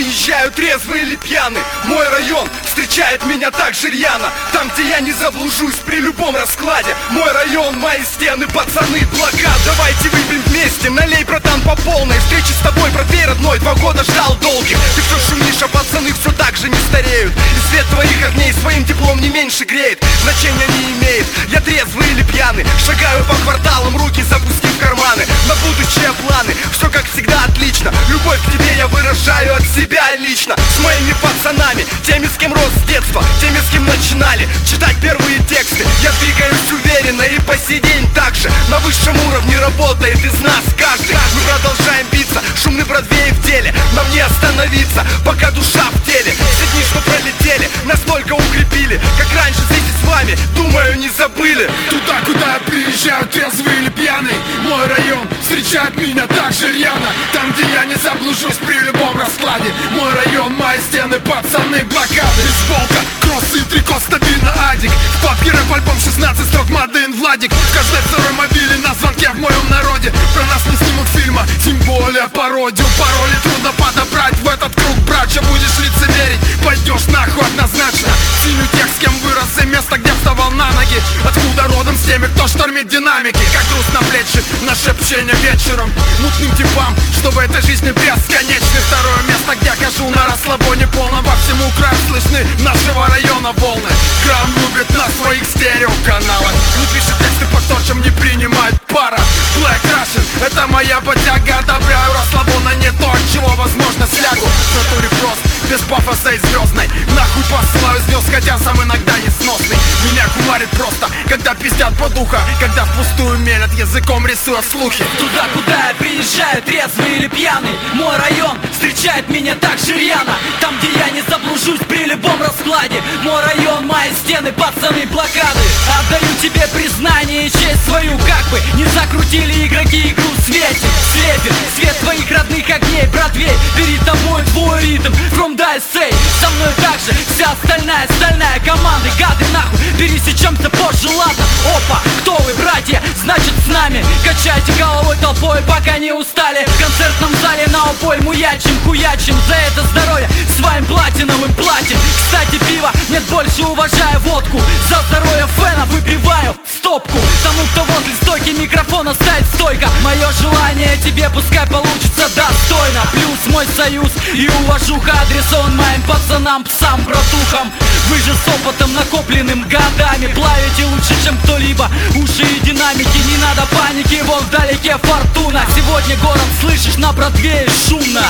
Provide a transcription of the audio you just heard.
приезжаю трезвый или пьяный. Мой район встречает меня так же рьяно. Там, где я не заблужусь при любом раскладе. Мой район, мои стены, пацаны, блокад. Давайте выпьем вместе, налей, братан, по полной. Встречи с тобой, братвей родной, 2 года ждал долгих. Ты все шумишь, а пацаны все так же не стареют. И свет твоих огней своим теплом не меньше греет. Значения не имеет, я трезвый или пьяный. Шагаю по кварталам, руки запустив в карманы. На будущее планы, все как всегда отлично. Любовь к тебе я выражаю от себя лично. С моими пацанами, теми, с кем рос с детства, теми, с кем начинали читать первые тексты. Я двигаюсь уверенно и по сей день так же. На высшем уровне работает из нас каждый. Мы продолжаем биться, шумный Бродвей в деле. Нам не остановиться, пока душа в теле. Все дни, что пролетели, настолько укрепили. Как раньше здесь и с вами, думаю, не забыли. Туда, куда я приезжаю, трезвый или пьяный. Мой район встречает меня так же рьяно. Там, где я не заблужусь при любом раскладе. Мой район, мои стены, пацаны, блокады. Бейсболка, кроссы и трико, стабильно адик. В папке рэп альбом 16 строк, Мадын Владик. В каждой второй мобиле на звонке в моем народе. Про нас не снимут фильма, тем более пародию. Пароли трудно подобрать в этот круг, брача. Будешь лицемерить, пойдешь нахуй однозначно. Ценю тех, с кем вырос, и место, где вставал на ноги. Откуда родом, с теми, кто штормит динамики. Как груз на плечи, наше общение вечером. Мутным типам, что в этой жизни бесконечный. Второе место, где хожу на расслабоне полном. Во всему краю слышны нашего района волны. Грамм любит на своих стереоканалах. Не пишет тексты по то, чем не принимает пара. Black Russian, это моя бодяга. Одобряю расслабона, не то, от чего возможно слягу. В натуре прост, без пафоса и звездной. Нахуй посылаю звезд, хотя сам иногда несносный. Меня кумарит просто, когда пиздят по духа. Когда впустую мелят языком, рисуя слухи. Туда, куда я приезжаю, трезвый или пьяный. Мой район встречает меня так же рьяно. Там, где я не заблужусь при любом раскладе. Мой район, мои стены, пацаны, блокады. Отдаю тебе признание и честь свою. Как бы не закрутили игроки игру в свете. Слепит свет твоих родных огней, Бродвей. Перед тобой твой ритм, from die say. Со мной также вся остальная стальная команда. Гады нахуй, пересечемся позже, ладно. Опа, кто вы, братья? Значит с нами. Качайте головой толпой, пока не устали. В концертном зале на убой муячим, хуячим. За это здоровье своим платиновым платим. Кстати, пиво нет, больше уважаю водку. За здоровье фэна выпиваю в стопку. Тому, кто возле стойки микрофона ставит стойко. Мое желание тебе пускай получится достойно. Плюс мой союз и уважуха адресован моим пацанам, псам, братухам. Вы же с опытом накопленным годами плавите лучше, чем кто-либо. Уши и динамики, не надо паники, вон вдалеке фортуна. Сегодня город слышишь на Бродвее шумно.